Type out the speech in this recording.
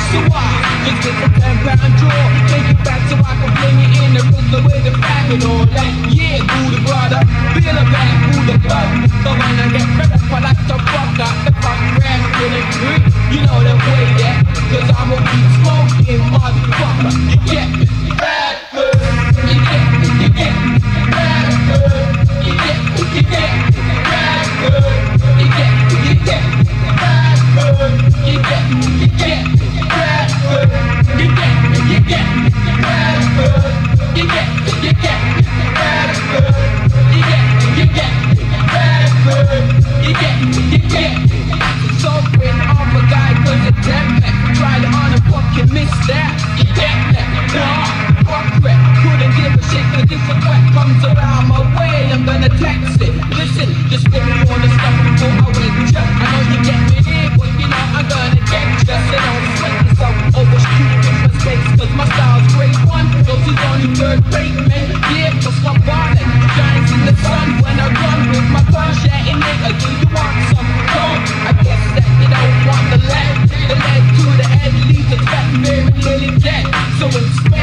So I just get the 10-pound draw, take it back so I can bring it in the rooster with the bag and all that. Yeah, Buddha brother, feel a bad Buddha blood. So when I get better, I like to fuck out the fuck ram with a grip. You know the way that, cause I'm a weed smoking motherfucker. You get me? Bad good. You get me? You get me? Bad good. You get me? You get me? Bad good. You get me? You get me? Bad good. You get me? You get me? Bad good. You get me? You get me? Bad good. You get me? You get me? Bad good. You get me? You get me? Bad good. You get me? You get me? So bring off a guy 'cause it's damn man. Try to on a fucking miss that. You get me? Nah, fuck rap. Couldn't give a shit 'cause if a threat comes around my way, I'm gonna text it. Listen, just put me on the stuff before I wake ya. I know you get me here, but you know I'm gonna get ya. So don't sweat yourself over stupid mistakes 'cause my style's grade one. Those is only third rate, man. Yeah, 'cause I'm ballin'. Shines in the sun when I run with my gun. Shouting, nigga, do you want some? Come, I guess that you don't want the lead. The lead to the head leaves a fat, very nearly dead. So it's